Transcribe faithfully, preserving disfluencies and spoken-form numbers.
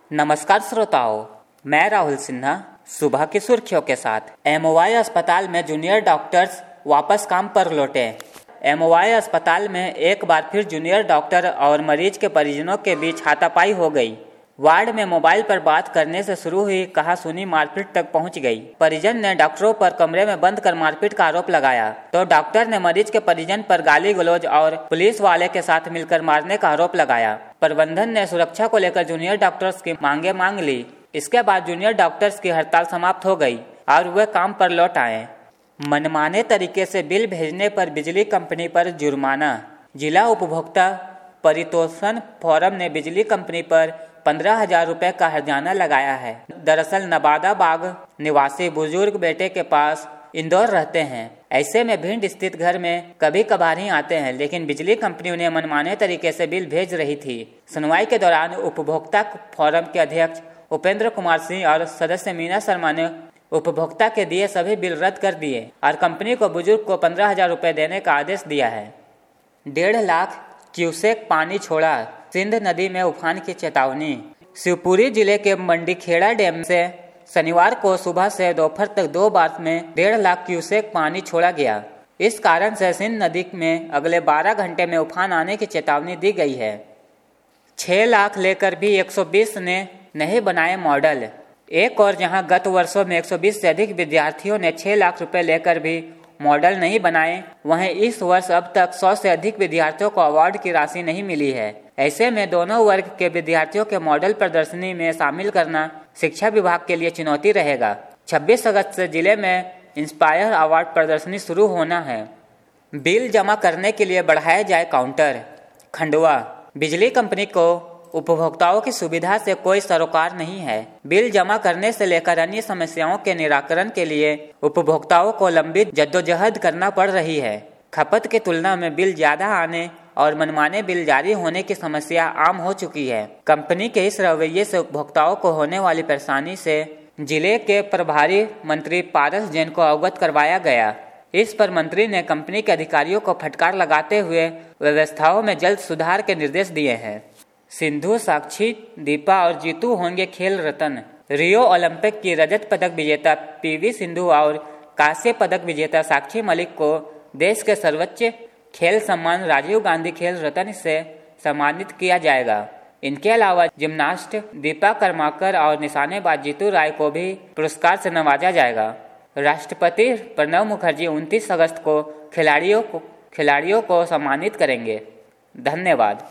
नमस्कार श्रोताओं, मैं राहुल सिन्हा सुबह की सुर्खियों के साथ। एमओवाई अस्पताल में जूनियर डॉक्टर्स वापस काम पर लौटे। एमओवाई अस्पताल में एक बार फिर जूनियर डॉक्टर और मरीज के परिजनों के बीच हाथापाई हो गई। वार्ड में मोबाइल पर बात करने से शुरू हुई कहासुनी मारपीट तक पहुंच गई। परिजन ने डॉक्टरों पर कमरे में बंद कर मारपीट का आरोप लगाया तो डॉक्टर ने मरीज के परिजन पर गाली गलौज और पुलिस वाले के साथ मिलकर मारने का आरोप लगाया। प्रबंधन ने सुरक्षा को लेकर जूनियर डॉक्टर्स की मांगे मांग ली। इसके बाद जूनियर डॉक्टर्स की हड़ताल समाप्त हो गई और वे काम पर लौट आए। मनमाने तरीके से बिल भेजने पर बिजली कंपनी पर जुर्माना। जिला उपभोक्ता परितोषण फोरम ने बिजली कंपनी पर पंद्रह हजार रुपए का हर्जाना लगाया है। दरअसल नवादा बाग निवासी बुजुर्ग बेटे के पास इंदौर रहते हैं। ऐसे में भिंड स्थित घर में कभी कभार ही आते हैं, लेकिन बिजली कंपनी उन्हें मनमाने तरीके से बिल भेज रही थी। सुनवाई के दौरान उपभोक्ता फोरम के अध्यक्ष उपेंद्र कुमार सिंह और सदस्य मीना शर्मा ने उपभोक्ता के दिए सभी बिल रद्द कर दिए और कंपनी को बुजुर्ग को पंद्रह हजार रुपए देने का आदेश दिया है। डेढ़ लाख क्यूसेक पानी छोड़ा, सिंध नदी में उफान की चेतावनी। शिवपुरी जिले के मंडीखेड़ा डैम से शनिवार को सुबह से दोपहर तक दो बार में डेढ़ लाख क्यूसेक पानी छोड़ा गया। इस कारण से सिंध नदी में अगले बारह घंटे में उफान आने की चेतावनी दी गई है। छह लाख लेकर भी एक सौ बीस ने नहीं बनाए मॉडल। एक और जहां गत वर्षों में एक सौ बीस से अधिक विद्यार्थियों ने छह लाख रुपए लेकर भी मॉडल नहीं बनाए, वहीं इस वर्ष अब तक सौ से अधिक विद्यार्थियों को अवार्ड की राशि नहीं मिली है। ऐसे में दोनों वर्ग के विद्यार्थियों के मॉडल प्रदर्शनी में शामिल करना शिक्षा विभाग के लिए चुनौती रहेगा। छब्बीस अगस्त से जिले में इंस्पायर अवार्ड प्रदर्शनी शुरू होना है। बिल जमा करने के लिए बढ़ाया जाए काउंटर। खंडवा बिजली कंपनी को उपभोक्ताओं की सुविधा से कोई सरोकार नहीं है। बिल जमा करने से लेकर अन्य समस्याओं के निराकरण के लिए उपभोक्ताओं को लंबी जद्दोजहद करना पड़ रही है। खपत की तुलना में बिल ज्यादा आने और मनमाने बिल जारी होने की समस्या आम हो चुकी है। कंपनी के इस रवैये से उपभोक्ताओं को होने वाली परेशानी से जिले के प्रभारी मंत्री पारस जैन को अवगत करवाया गया। इस पर मंत्री ने कंपनी के अधिकारियों को फटकार लगाते हुए व्यवस्थाओं में जल्द सुधार के निर्देश दिए हैं। सिंधु, साक्षी, दीपा और जीतू होंगे खेल रत्न। रियो ओलंपिक की रजत पदक विजेता पीवी सिंधु और कांस्य पदक विजेता साक्षी मलिक को देश के सर्वोच्च खेल सम्मान राजीव गांधी खेल रत्न से सम्मानित किया जाएगा। इनके अलावा जिम्नास्ट दीपा कर्माकर और निशानेबाज जीतू राय को भी पुरस्कार से नवाजा जाएगा। राष्ट्रपति प्रणब मुखर्जी उनतीस अगस्त को खिलाड़ियों को खिलाड़ियों को सम्मानित करेंगे। धन्यवाद।